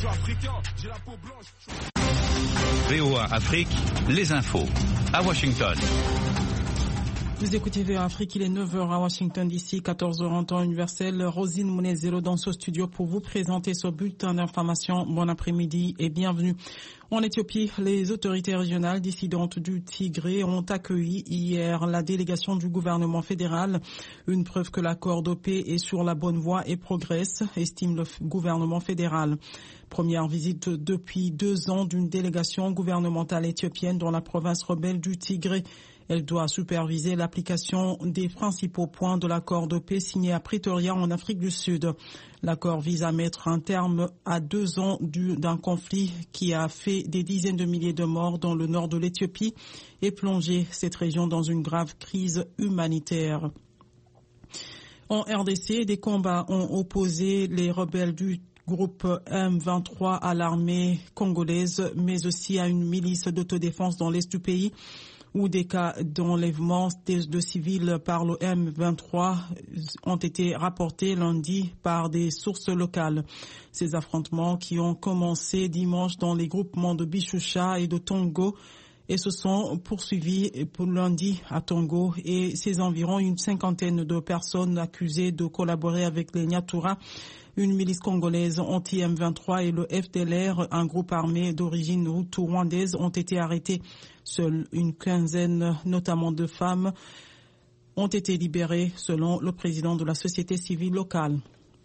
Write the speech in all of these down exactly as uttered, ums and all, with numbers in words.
suis africain, j'ai la peau blanche. V O A Afrique, les infos, à Washington. Vous écoutez V O A Afrique, il est neuf heures à Washington D C, quatorze heures en temps universel. Rosine Mounezero dans ce studio pour vous présenter ce bulletin d'information. Bon après-midi et bienvenue. En Éthiopie, les autorités régionales dissidentes du Tigré ont accueilli hier la délégation du gouvernement fédéral. Une preuve que l'accord de paix est sur la bonne voie et progresse, estime le gouvernement fédéral. Première visite depuis deux ans d'une délégation gouvernementale éthiopienne dans la province rebelle du Tigré. Elle doit superviser l'application des principaux points de l'accord de paix signé à Pretoria en Afrique du Sud. L'accord vise à mettre un terme à deux ans d'un conflit qui a fait des dizaines de milliers de morts dans le nord de l'Éthiopie et plongé cette région dans une grave crise humanitaire. En R D C, des combats ont opposé les rebelles du groupe M vingt-trois à l'armée congolaise, mais aussi à une milice d'autodéfense dans l'est du pays, où des cas d'enlèvement de civils par le M vingt-trois ont été rapportés lundi par des sources locales. Ces affrontements qui ont commencé dimanche dans les groupements de Bishusha et de Tongo et se sont poursuivis pour lundi à Tongo, et c'est environ une cinquantaine de personnes accusées de collaborer avec les Nyatura, une milice congolaise anti-M vingt-trois, et le F D L R, un groupe armé d'origine hutu-rwandaise, ont été arrêtés. Seule une quinzaine, notamment de femmes, ont été libérées, selon le président de la société civile locale.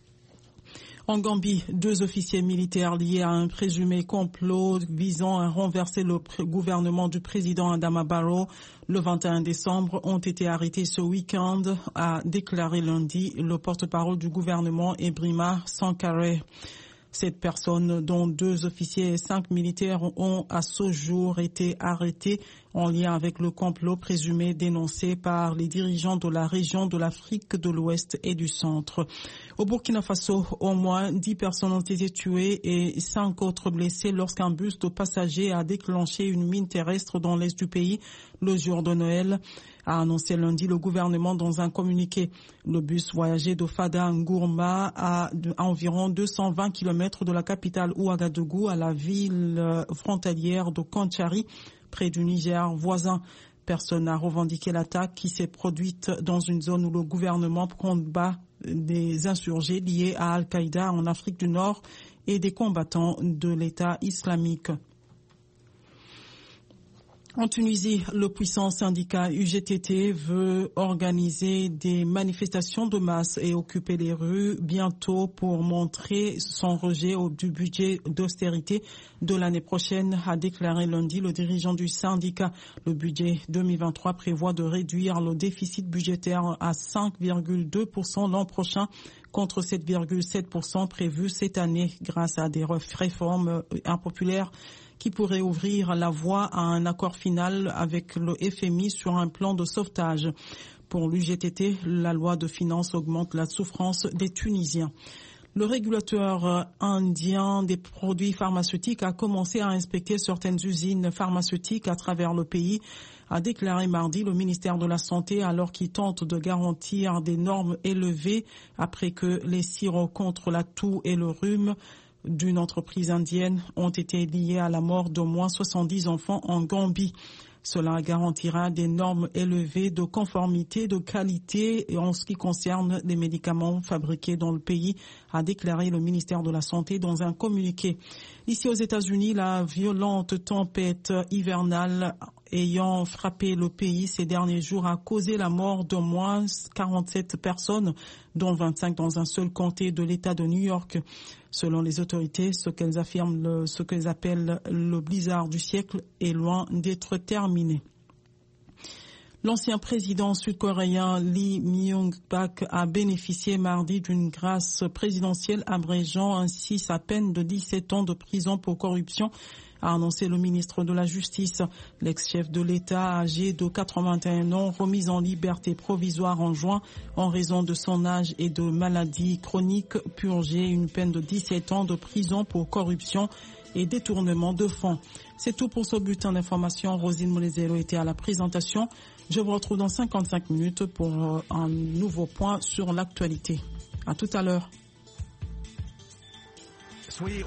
En Gambie, deux officiers militaires liés à un présumé complot visant à renverser le gouvernement du président Adama Barrow le vingt et un décembre ont été arrêtés ce week-end, a déclaré lundi le porte-parole du gouvernement Ebrima Sankare. Sept personnes, dont deux officiers et cinq militaires, ont à ce jour été arrêtés en lien avec le complot présumé dénoncé par les dirigeants de la région de l'Afrique de l'Ouest et du Centre. Au Burkina Faso, au moins dix personnes ont été tuées et cinq autres blessées lorsqu'un bus de passagers a déclenché une mine terrestre dans l'est du pays le jour de Noël, a annoncé lundi le gouvernement dans un communiqué. Le bus voyageait de Fada Ngourma à, à environ deux cent vingt kilomètres de la capitale Ouagadougou à la ville frontalière de Kontchari, près du Niger voisin. Personne n'a revendiqué l'attaque qui s'est produite dans une zone où le gouvernement combat des insurgés liés à Al-Qaïda en Afrique du Nord et des combattants de l'État islamique. En Tunisie, le puissant syndicat U G T T veut organiser des manifestations de masse et occuper les rues bientôt pour montrer son rejet du budget d'austérité de l'année prochaine, a déclaré lundi le dirigeant du syndicat. Le budget deux mille vingt-trois prévoit de réduire le déficit budgétaire à cinq virgule deux pour cent l'an prochain contre sept virgule sept pour cent prévu cette année grâce à des réformes impopulaires qui pourrait ouvrir la voie à un accord final avec le F M I sur un plan de sauvetage. Pour l'U G T T, la loi de finances augmente la souffrance des Tunisiens. Le régulateur indien des produits pharmaceutiques a commencé à inspecter certaines usines pharmaceutiques à travers le pays, a déclaré mardi le ministère de la Santé, alors qu'il tente de garantir des normes élevées après que les sirops contre la toux et le rhume d'une entreprise indienne ont été liés à la mort d'au moins soixante-dix enfants en Gambie. Cela garantira des normes élevées de conformité, de qualité en ce qui concerne les médicaments fabriqués dans le pays, a déclaré le ministère de la Santé dans un communiqué. Ici aux États-Unis, la violente tempête hivernale ayant frappé le pays ces derniers jours a causé la mort d'au moins quarante-sept personnes, dont vingt-cinq dans un seul comté de l'État de New York. Selon les autorités, ce qu'elles affirment, le, ce qu'elles appellent le blizzard du siècle est loin d'être terminé. L'ancien président sud-coréen Lee Myung-bak a bénéficié mardi d'une grâce présidentielle abrégeant ainsi sa peine de dix-sept ans de prison pour corruption, a annoncé le ministre de la Justice. L'ex-chef de l'État, âgé de quatre-vingt-un ans, remis en liberté provisoire en juin en raison de son âge et de maladies chroniques, purgé une peine de dix-sept ans de prison pour corruption et détournement de fonds. C'est tout pour ce bulletin d'information. Rosine Mounezero était à la présentation. Je vous retrouve dans cinquante-cinq minutes pour un nouveau point sur l'actualité. À tout à l'heure.